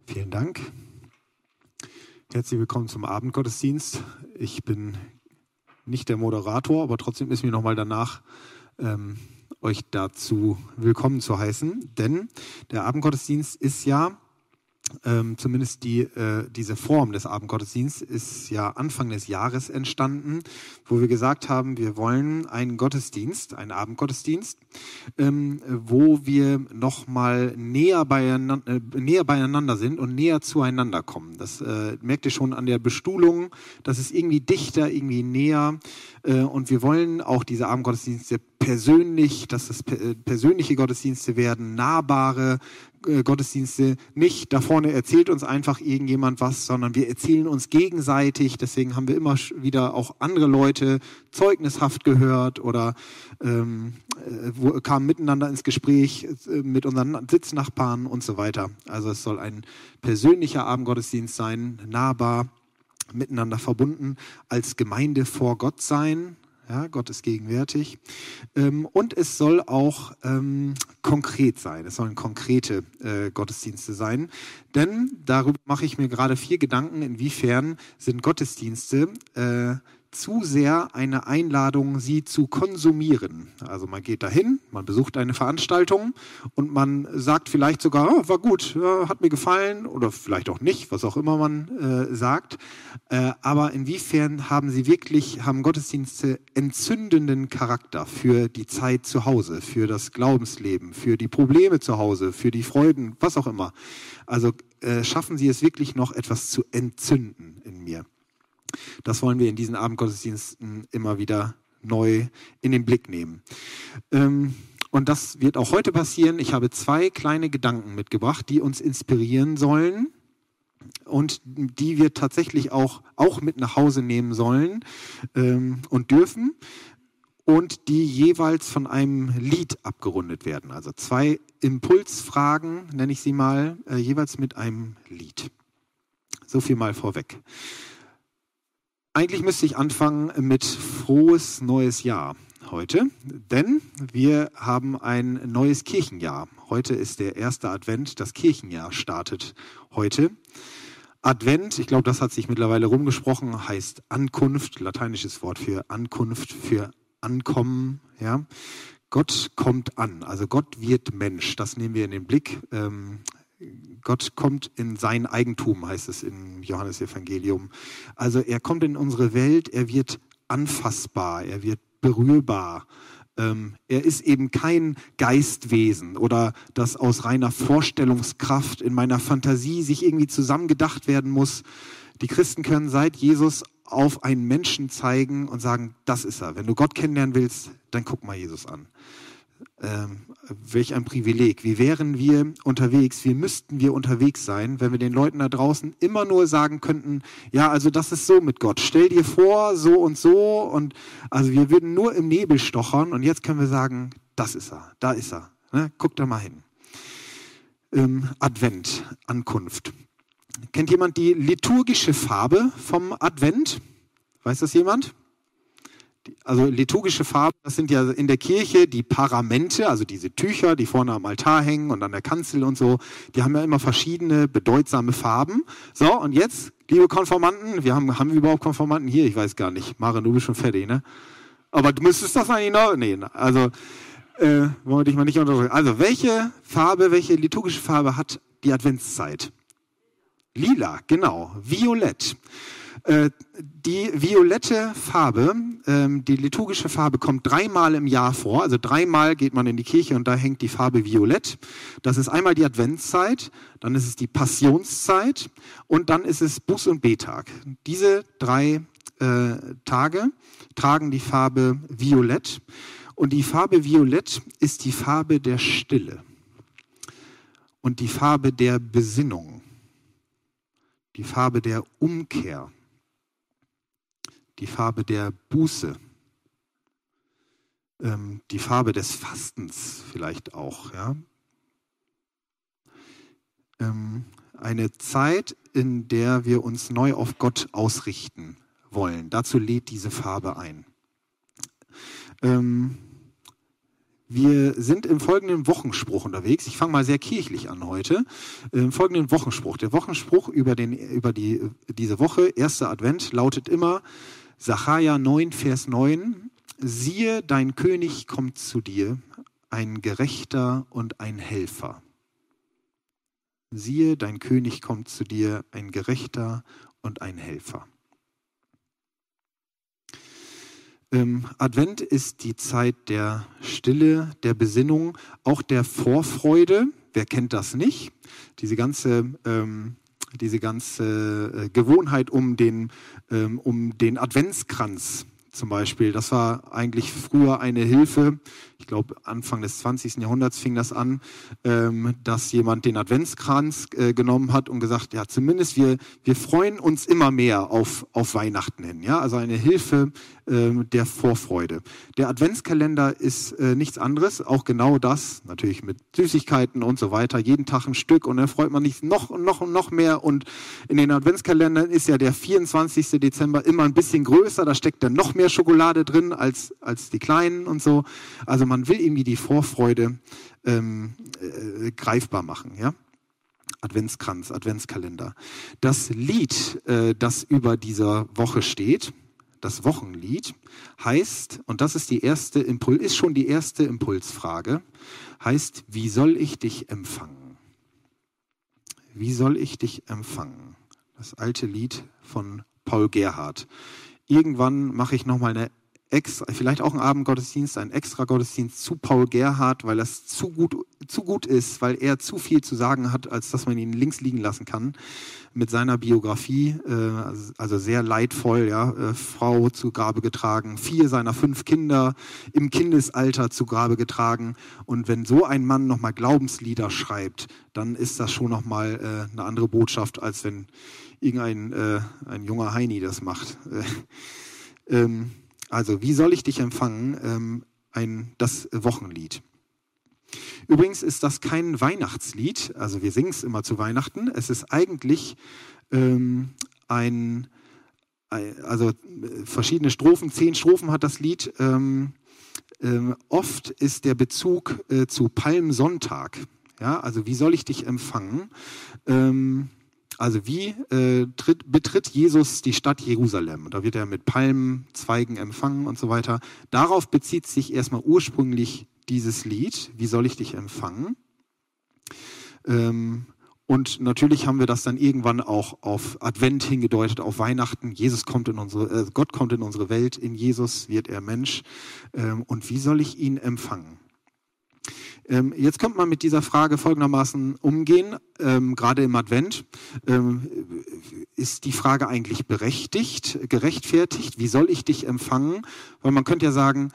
Vielen Dank. Herzlich willkommen zum Abendgottesdienst. Ich bin nicht der Moderator, aber trotzdem ist mir nochmal danach, euch dazu willkommen zu heißen. Denn der Abendgottesdienst ist ja, zumindest diese Form des Abendgottesdienstes ist ja Anfang des Jahres entstanden, wo wir gesagt haben, wir wollen einen Gottesdienst, einen Abendgottesdienst, wo wir nochmal näher beieinander sind und näher zueinander kommen. Das merkt ihr schon an der Bestuhlung, das ist irgendwie dichter, irgendwie näher. Und wir wollen auch diese Abendgottesdienste persönlich, dass das persönliche Gottesdienste werden, nahbare Gottesdienste. Nicht, da vorne erzählt uns einfach irgendjemand was, sondern wir erzählen uns gegenseitig. Deswegen haben wir immer wieder auch andere Leute zeugnishaft gehört oder kamen miteinander ins Gespräch mit unseren Sitznachbarn und so weiter. Also es soll ein persönlicher Abendgottesdienst sein, nahbar, miteinander verbunden, als Gemeinde vor Gott sein. Ja, Gott ist gegenwärtig. Und es soll auch konkret sein. Es sollen konkrete Gottesdienste sein. Denn darüber mache ich mir gerade 4 Gedanken, inwiefern sind Gottesdienste zu sehr eine Einladung, sie zu konsumieren. Also man geht dahin, man besucht eine Veranstaltung und man sagt vielleicht sogar, oh, war gut, hat mir gefallen oder vielleicht auch nicht, was auch immer man sagt. Aber inwiefern haben Gottesdienste entzündenden Charakter für die Zeit zu Hause, für das Glaubensleben, für die Probleme zu Hause, für die Freuden, was auch immer. Also schaffen sie es wirklich noch etwas zu entzünden in mir. Das wollen wir in diesen Abendgottesdiensten immer wieder neu in den Blick nehmen. Und das wird auch heute passieren. Ich habe 2 kleine Gedanken mitgebracht, die uns inspirieren sollen und die wir tatsächlich auch mit nach Hause nehmen sollen und dürfen und die jeweils von einem Lied abgerundet werden. Also 2 Impulsfragen, nenne ich sie mal, jeweils mit einem Lied. So viel mal vorweg. Eigentlich müsste ich anfangen mit frohes neues Jahr heute, denn wir haben ein neues Kirchenjahr. Heute ist der 1. Advent, das Kirchenjahr startet heute. Advent, ich glaube, das hat sich mittlerweile rumgesprochen, heißt Ankunft, lateinisches Wort für Ankunft, für Ankommen. Ja. Gott kommt an, also Gott wird Mensch, das nehmen wir in den Blick. Gott kommt in sein Eigentum, heißt es im Johannesevangelium. Also er kommt in unsere Welt, er wird anfassbar, er wird berührbar. Er ist eben kein Geistwesen oder das aus reiner Vorstellungskraft in meiner Fantasie sich irgendwie zusammengedacht werden muss. Die Christen können seit Jesus auf einen Menschen zeigen und sagen, das ist er. Wenn du Gott kennenlernen willst, dann guck mal Jesus an. Welch ein Privileg. Wie wären wir unterwegs? Wie müssten wir unterwegs sein, wenn wir den Leuten da draußen immer nur sagen könnten, ja, also das ist so mit Gott. Stell dir vor, so und so. Und also wir würden nur im Nebel stochern und jetzt können wir sagen, das ist er, da ist er. Ne? Guck da mal hin. Advent, Ankunft. Kennt jemand die liturgische Farbe vom Advent? Weiß das jemand? Also liturgische Farben, das sind ja in der Kirche die Paramente, also diese Tücher, die vorne am Altar hängen und an der Kanzel und so, die haben ja immer verschiedene bedeutsame Farben. So, und jetzt, liebe Konformanten, haben wir überhaupt Konformanten hier? Ich weiß gar nicht. Maren, du bist schon fertig, ne? Aber du müsstest das eigentlich noch? Nee, also wollen wir dich mal nicht unterdrücken. Also welche liturgische Farbe hat die Adventszeit? Lila, genau. Violett. Die violette Farbe, die liturgische Farbe kommt 3-mal im Jahr vor. Also 3-mal geht man in die Kirche und da hängt die Farbe Violett. Das ist einmal die Adventszeit, dann ist es die Passionszeit und dann ist es Buß- und Betag. Diese 3 Tage tragen die Farbe Violett. Und die Farbe Violett ist die Farbe der Stille und die Farbe der Besinnung, die Farbe der Umkehr. Die Farbe der Buße, die Farbe des Fastens vielleicht auch. Ja? Eine Zeit, in der wir uns neu auf Gott ausrichten wollen. Dazu lädt diese Farbe ein. Wir sind im folgenden Wochenspruch unterwegs. Ich fange mal sehr kirchlich an heute. Im folgenden Wochenspruch. Der Wochenspruch über diese Woche, erster Advent, lautet immer Sacharja 9, Vers 9. Siehe, dein König kommt zu dir, ein Gerechter und ein Helfer. Siehe, dein König kommt zu dir, ein Gerechter und ein Helfer. Advent ist die Zeit der Stille, der Besinnung, auch der Vorfreude. Wer kennt das nicht? Diese ganze Gewohnheit um den Adventskranz zum Beispiel. Das war eigentlich früher eine Hilfe. Ich glaube, Anfang des 20. Jahrhunderts fing das an, dass jemand den Adventskranz genommen hat und gesagt, ja, zumindest wir freuen uns immer mehr auf Weihnachten hin. Ja? Also eine Hilfe der Vorfreude. Der Adventskalender ist nichts anderes, auch genau das, natürlich mit Süßigkeiten und so weiter, jeden Tag ein Stück und dann freut man sich noch mehr. Und in den Adventskalendern ist ja der 24. Dezember immer ein bisschen größer, da steckt dann noch mehr Schokolade drin als die kleinen und so. Also man will irgendwie die Vorfreude greifbar machen, ja? Adventskranz, Adventskalender. Das Lied, das über dieser Woche steht, das Wochenlied, heißt, und das ist ist schon die erste Impulsfrage, heißt, wie soll ich dich empfangen? Wie soll ich dich empfangen? Das alte Lied von Paul Gerhardt. Irgendwann mache ich nochmal vielleicht auch einen Abendgottesdienst, einen Extra-Gottesdienst zu Paul Gerhardt, weil das zu gut ist, weil er zu viel zu sagen hat, als dass man ihn links liegen lassen kann. Mit seiner Biografie, also sehr leidvoll, ja, Frau zu Grabe getragen, 4 seiner 5 Kinder im Kindesalter zu Grabe getragen. Und wenn so ein Mann nochmal Glaubenslieder schreibt, dann ist das schon nochmal eine andere Botschaft, als wenn ein junger Heini das macht. Also, wie soll ich dich empfangen? Das Wochenlied. Übrigens ist das kein Weihnachtslied, also wir singen es immer zu Weihnachten. Es ist eigentlich verschiedene Strophen, 10 Strophen hat das Lied. Oft ist der Bezug zu Palmsonntag. Ja, also wie soll ich dich empfangen? Also wie betritt Jesus die Stadt Jerusalem? Da wird er mit Palmzweigen empfangen und so weiter. Darauf bezieht sich erstmal ursprünglich dieses Lied, wie soll ich dich empfangen? Und natürlich haben wir das dann irgendwann auch auf Advent hingedeutet, auf Weihnachten. Gott kommt in unsere Welt, in Jesus wird er Mensch. Und wie soll ich ihn empfangen? Jetzt könnte man mit dieser Frage folgendermaßen umgehen, gerade im Advent. Ist die Frage eigentlich berechtigt, gerechtfertigt? Wie soll ich dich empfangen? Weil man könnte ja sagen,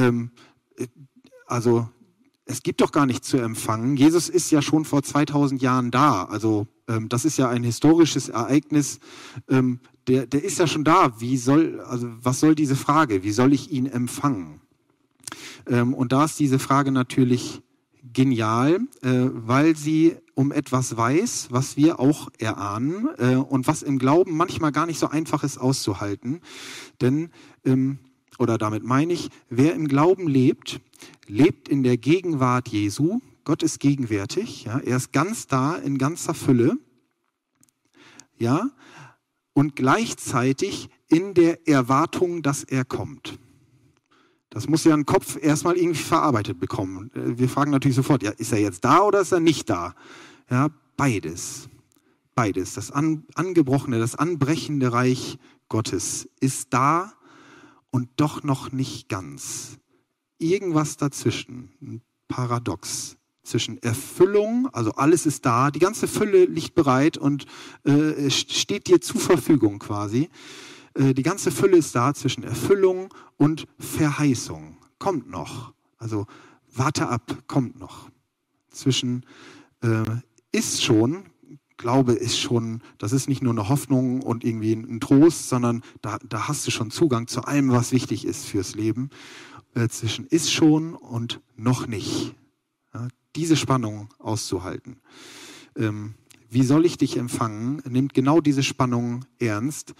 also es gibt doch gar nichts zu empfangen. Jesus ist ja schon vor 2000 Jahren da. Also das ist ja ein historisches Ereignis. Der ist ja schon da. Was soll diese Frage? Wie soll ich ihn empfangen? Und da ist diese Frage natürlich genial, weil sie um etwas weiß, was wir auch erahnen und was im Glauben manchmal gar nicht so einfach ist auszuhalten. Denn, oder damit meine ich, wer im Glauben lebt in der Gegenwart Jesu. Gott ist gegenwärtig, ja, er ist ganz da in ganzer Fülle, ja, und gleichzeitig in der Erwartung, dass er kommt. Das muss ja ein Kopf erstmal irgendwie verarbeitet bekommen. Wir fragen natürlich sofort, ja, ist er jetzt da oder ist er nicht da? Ja, beides. Beides. Das angebrochene, das anbrechende Reich Gottes ist da und doch noch nicht ganz. Irgendwas dazwischen, ein Paradox zwischen Erfüllung, also alles ist da, die ganze Fülle liegt bereit und steht dir zur Verfügung quasi. Die ganze Fülle ist da zwischen Erfüllung und Verheißung. Kommt noch. Also warte ab, kommt noch. Zwischen ist schon, Glaube ist schon, das ist nicht nur eine Hoffnung und irgendwie ein Trost, sondern da hast du schon Zugang zu allem, was wichtig ist fürs Leben. Zwischen ist schon und noch nicht. Ja, diese Spannung auszuhalten. Wie soll ich dich empfangen? Nimmt genau diese Spannung ernst.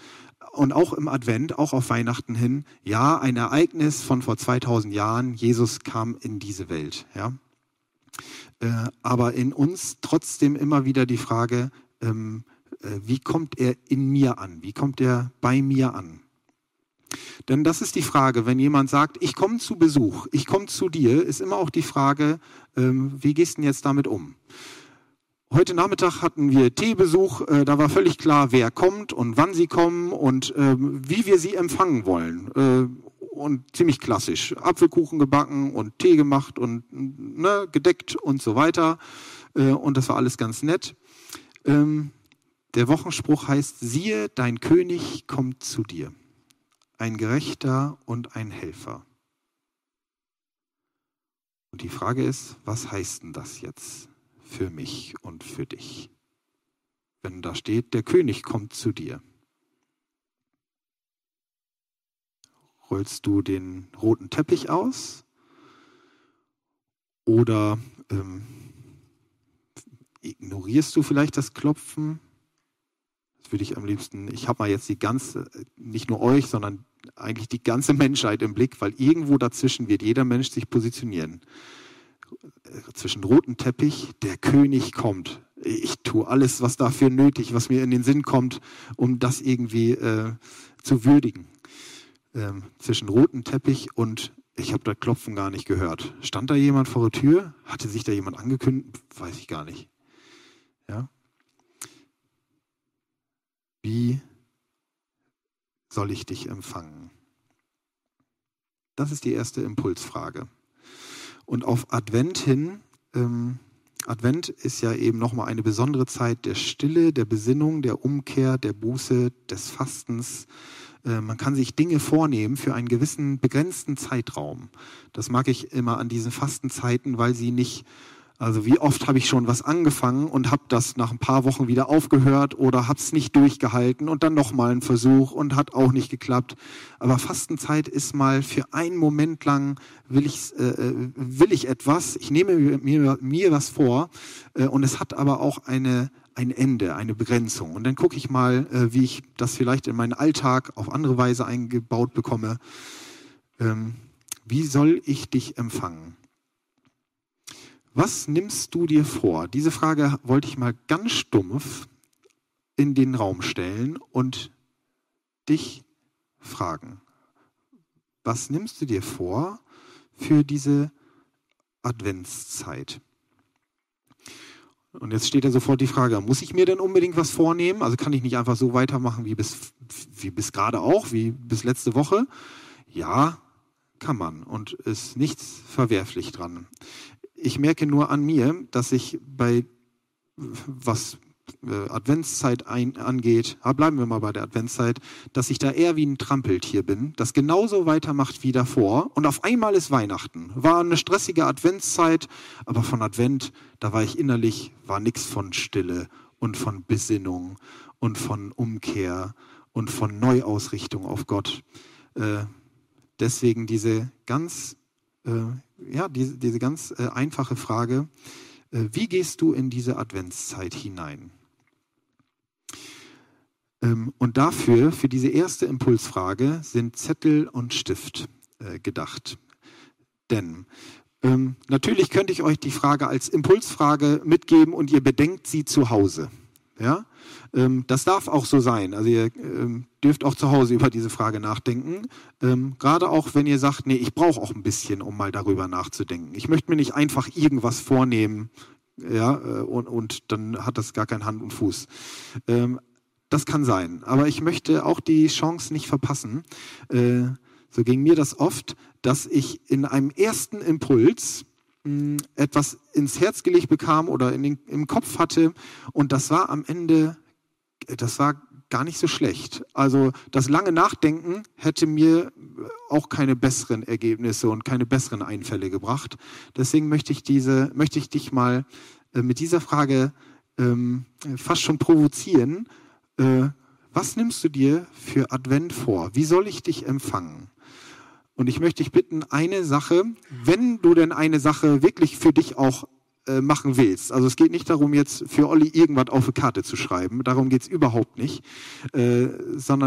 Und auch im Advent, auch auf Weihnachten hin, ja, ein Ereignis von vor 2000 Jahren, Jesus kam in diese Welt. Ja? Aber in uns trotzdem immer wieder die Frage, wie kommt er in mir an? Wie kommt er bei mir an? Denn das ist die Frage, wenn jemand sagt, ich komme zu Besuch, ich komme zu dir, ist immer auch die Frage, wie gehst du denn jetzt damit um? Heute Nachmittag hatten wir Teebesuch, da war völlig klar, wer kommt und wann sie kommen und wie wir sie empfangen wollen. Und ziemlich klassisch, Apfelkuchen gebacken und Tee gemacht und gedeckt und so weiter. Und das war alles ganz nett. Der Wochenspruch heißt, siehe, dein König kommt zu dir. Ein Gerechter und ein Helfer. Und die Frage ist, was heißt denn das jetzt für mich und für dich? Wenn da steht, der König kommt zu dir. Rollst du den roten Teppich aus? Oder ignorierst du vielleicht das Klopfen? Das würde ich am liebsten, ich habe mal jetzt die ganze, nicht nur euch, sondern eigentlich die ganze Menschheit im Blick, weil irgendwo dazwischen wird jeder Mensch sich positionieren. Zwischen rotem Teppich, der König kommt. Ich tue alles, was dafür nötig, was mir in den Sinn kommt, um das irgendwie zu würdigen. Zwischen rotem Teppich und ich habe das Klopfen gar nicht gehört. Stand da jemand vor der Tür? Hatte sich da jemand angekündigt? Weiß ich gar nicht. Ja? Wie soll ich dich empfangen? Das ist die erste Impulsfrage. Und auf Advent hin, Advent ist ja eben nochmal eine besondere Zeit der Stille, der Besinnung, der Umkehr, der Buße, des Fastens. Man kann sich Dinge vornehmen für einen gewissen begrenzten Zeitraum. Das mag ich immer an diesen Fastenzeiten, weil sie nicht, also wie oft habe ich schon was angefangen und habe das nach ein paar Wochen wieder aufgehört oder habe es nicht durchgehalten und dann nochmal einen Versuch und hat auch nicht geklappt. Aber Fastenzeit ist mal für einen Moment lang, will ich etwas, ich nehme mir was vor und es hat aber auch ein Ende, eine Begrenzung. Und dann gucke ich mal, wie ich das vielleicht in meinen Alltag auf andere Weise eingebaut bekomme. Wie soll ich dich empfangen? Was nimmst du dir vor? Diese Frage wollte ich mal ganz stumpf in den Raum stellen und dich fragen. Was nimmst du dir vor für diese Adventszeit? Und jetzt steht ja sofort die Frage, muss ich mir denn unbedingt was vornehmen? Also kann ich nicht einfach so weitermachen wie bis gerade auch, wie bis letzte Woche? Ja, kann man und ist nichts verwerflich dran. Ich merke nur an mir, dass ich was Adventszeit angeht, bleiben wir mal bei der Adventszeit, dass ich da eher wie ein Trampeltier bin, das genauso weitermacht wie davor und auf einmal ist Weihnachten. War eine stressige Adventszeit, aber von Advent, da war ich innerlich, war nichts von Stille und von Besinnung und von Umkehr und von Neuausrichtung auf Gott. Deswegen diese ganz einfache Frage, wie gehst du in diese Adventszeit hinein? Und für diese erste Impulsfrage, sind Zettel und Stift gedacht. Denn natürlich könnte ich euch die Frage als Impulsfrage mitgeben und ihr bedenkt sie zu Hause. Ja? Das darf auch so sein. Also ihr dürft auch zu Hause über diese Frage nachdenken. Gerade auch, wenn ihr sagt, nee, ich brauche auch ein bisschen, um mal darüber nachzudenken. Ich möchte mir nicht einfach irgendwas vornehmen, ja, und dann hat das gar kein Hand und Fuß. Das kann sein. Aber ich möchte auch die Chance nicht verpassen. So ging mir das oft, dass ich in einem ersten Impuls etwas ins Herz gelegt bekam oder im Kopf hatte und das war am Ende, das war gar nicht so schlecht. Also das lange Nachdenken hätte mir auch keine besseren Ergebnisse und keine besseren Einfälle gebracht. Deswegen möchte ich dich mal mit dieser Frage fast schon provozieren. Was nimmst du dir für Advent vor? Wie soll ich dich empfangen? Und ich möchte dich bitten, eine Sache, wenn du denn eine Sache wirklich für dich auch machen willst. Also es geht nicht darum, jetzt für Olli irgendwas auf eine Karte zu schreiben. Darum geht es überhaupt nicht. Sondern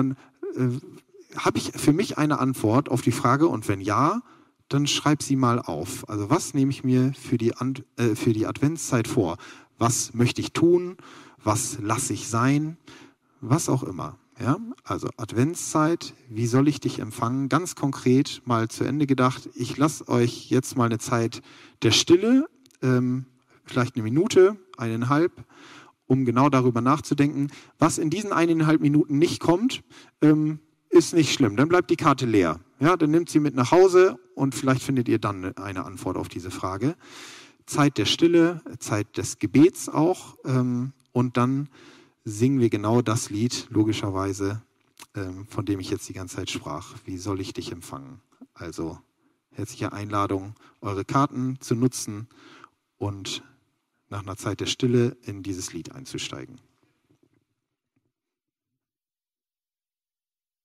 habe ich für mich eine Antwort auf die Frage, und wenn ja, dann schreib sie mal auf. Also was nehme ich mir für die Adventszeit vor? Was möchte ich tun? Was lasse ich sein? Was auch immer. Ja? Also Adventszeit, wie soll ich dich empfangen? Ganz konkret mal zu Ende gedacht. Ich lasse euch jetzt mal eine Zeit der Stille, vielleicht eine Minute, 1,5, um genau darüber nachzudenken. Was in diesen 1,5 Minuten nicht kommt, ist nicht schlimm. Dann bleibt die Karte leer. Ja, dann nehmt sie mit nach Hause und vielleicht findet ihr dann eine Antwort auf diese Frage. Zeit der Stille, Zeit des Gebets auch. Und dann singen wir genau das Lied, logischerweise, von dem ich jetzt die ganze Zeit sprach. Wie soll ich dich empfangen? Also herzliche Einladung, eure Karten zu nutzen und nach einer Zeit der Stille in dieses Lied einzusteigen.